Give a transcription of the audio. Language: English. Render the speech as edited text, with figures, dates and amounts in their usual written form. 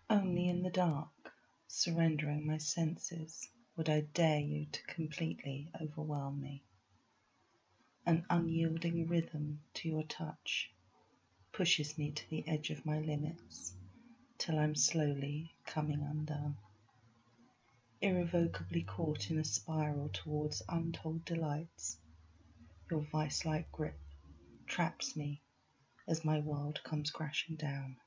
Only in the dark, surrendering my senses, would I dare you to completely overwhelm me. An unyielding rhythm to your touch pushes me to the edge of my limits till I'm slowly coming undone, irrevocably caught in a spiral towards untold delights. Your vice-like grip traps me as my world comes crashing down.